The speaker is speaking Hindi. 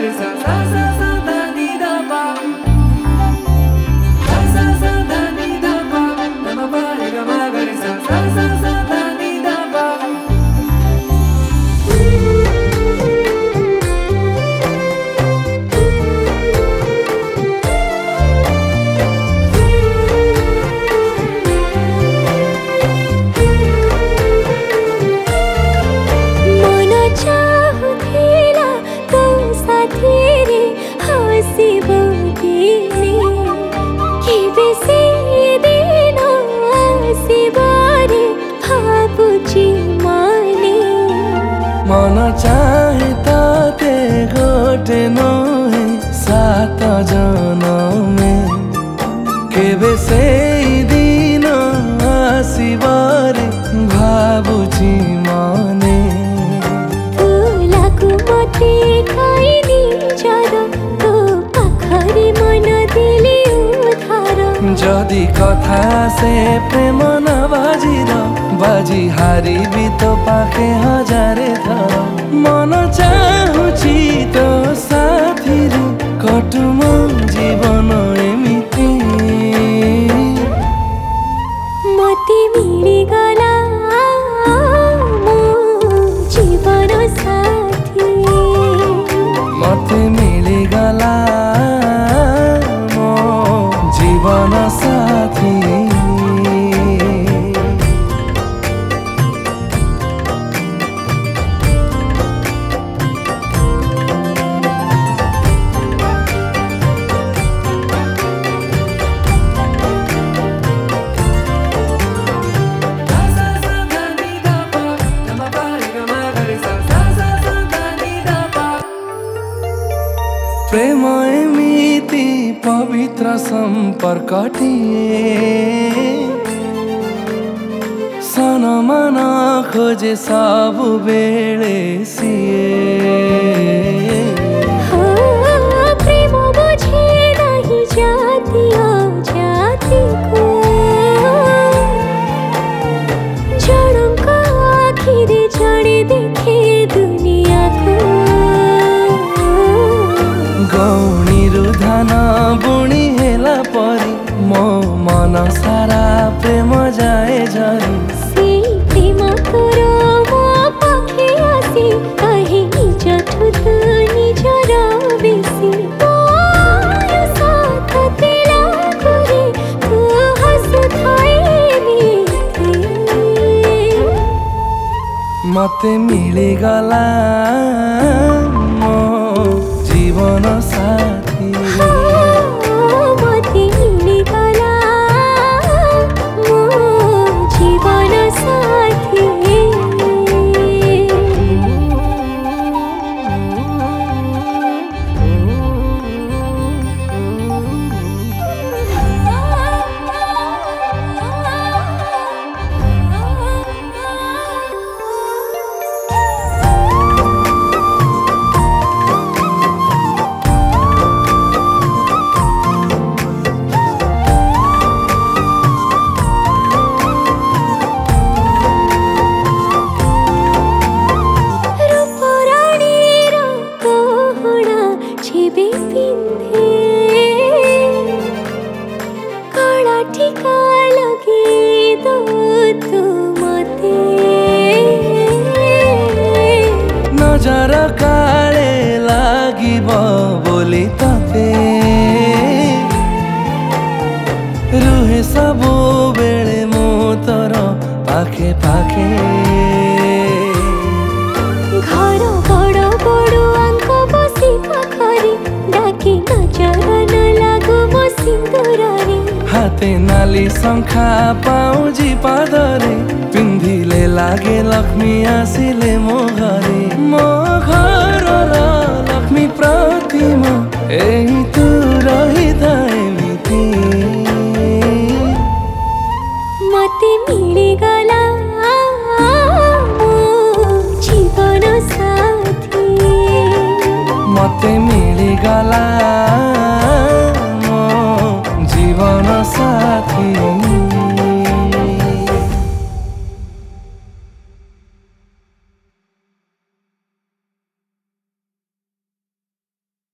मन चाहे ताते गोटे नहे सात जनमे केबे से दिन आसीबारे भाबुची मने तुलाकु मते खाइनी जर तो पाखरे मन दिली उधार जदि कथा से प्रेम न बाजिर बाजी हारी भी तो पाखे हजारे थर मन चाहुची तो साथी रे कटुम जीवन एमिति मते मिली गला मो जीवन साथी मते मिली गला मो जीवन साथी प्रेम एमिति पवित्र सम्पर्कटिए सन मन खोजे सब बेले सिए प्रेम बुझे नहीं जाति अजाति को जड़क आखिरे जड़े देखे दुनिया को गौणी रुधान बुणी हेला परी मो मन सारा प्रेम जाए झरी से प्रेम तोर मो पाखे आसी कहे निजठु तू निजर बेसी मोर साथ तेला करे तू हसुथाए मीठे मते मिली गला मो जीवन साथी मते मिली गला मो जीवन साथी नजर काले लागिब बोली तते रुहे सबु बेले मो तोर पाखे पाखे घर बड़ बड़ अंक बसी पाखरी डाकी नजर न लागु मो सिंदूररे हाते नाली शंखा पाउजी पादरे पिंधिले लागे लक्ष्मी आसिले मो घरे